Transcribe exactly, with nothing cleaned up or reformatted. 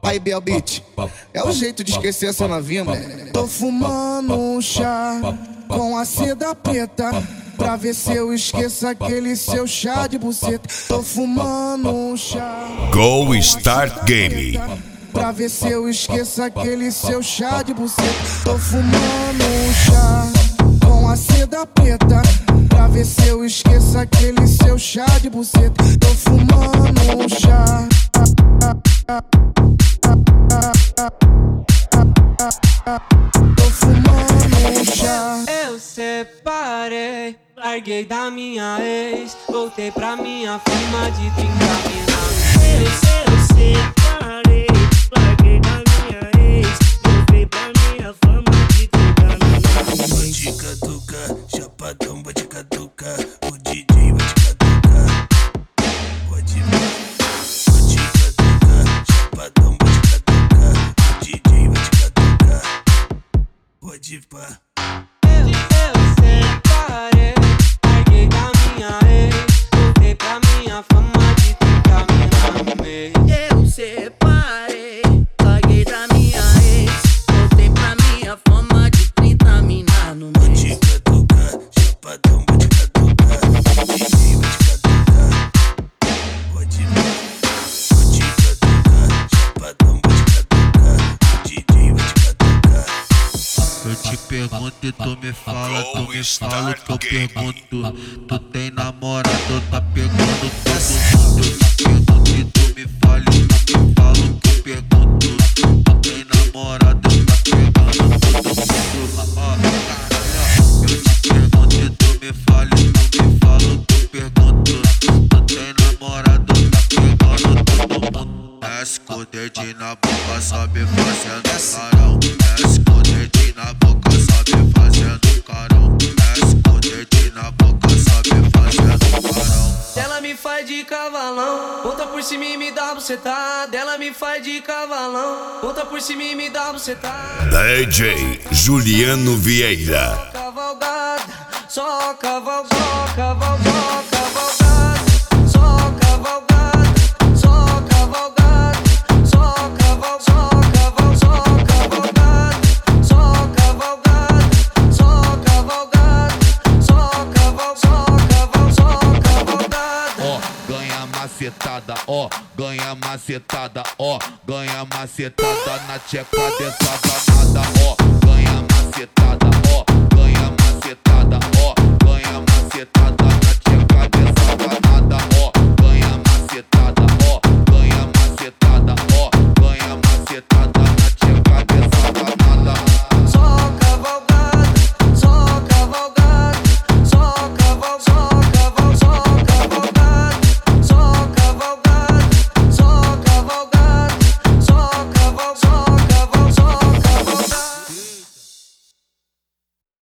Aí, Bel Beat, é o jeito de esquecer essa novinha, moleque. Tô fumando um chá com a seda preta, pra ver se eu esqueço aquele seu chá de buceta. Tô fumando um chá Go Start Game, pra ver se eu esqueço aquele seu chá de buceta. Tô fumando um chá com a seda preta, pra ver se eu esqueço aquele seu chá de buceta. Tô fumando um chá. Tô fumando um chá. Eu separei, larguei da minha ex, voltei pra minha fama de trinta minutos. Eu, eu separei, larguei da minha ex, voltei pra minha fama de trinta minutos. Vou te caducar, chapadão, vou te caducar, o D J vai te caducar. Pode vir. Vou te caducar, chapadão, vou te caducar, o D J vai te caducar. Pode ir pá. Eu, eu separei, larguei da minha ex, voltei pra minha fama de trinta minutos. Eu separei, larguei da minha ex, voltei pra minha fama de trinta mina no Vou mês. te caducar, chapadão, vou te caducar, o D J vai te caducar. Pode vir. Vou te caducar, chapadão, vou te caducar, o D J vai te caducar. Eu te pergunto e tu me fala, tu me fala que eu pergunto. Tu tem namorado, tá pegando todo mundo. Eu te pergunto e tu me fala e tu me fala que eu pergunto. Tu tem namorado, tá pegando todo mundo. Eu te pergunto e tu me fala e tu me fala que eu pergunto. Tu tem namorado, tá pegando todo mundo. Desce com o dedinho na boca, sobe fazendo carão. Desce com o dedinho na boca, sobe fazendo carão. Desce com o dedinho na boca, sobe fazendo carão. Ela me faz de cavalão, monta por cima e me dá bucetada. Ela me faz de cavalão, monta por cima e me dá bucetada. D J Juliano Vieira. Cavalgada, só cavalgada, só cavalgada, cavalgada, só cavalgada, só cavalgada, só cavalgada, só cavalgada, só cavalgada, só cavalgada, só cavalgada, só cavalgada, só cavalgada. Ó, ganha macetada, ó, ganha macetada, ó, ganha macetada na tcheca dessa danada, ó, ganha macetada, ó, ganha macetada, ó, ganha macetada.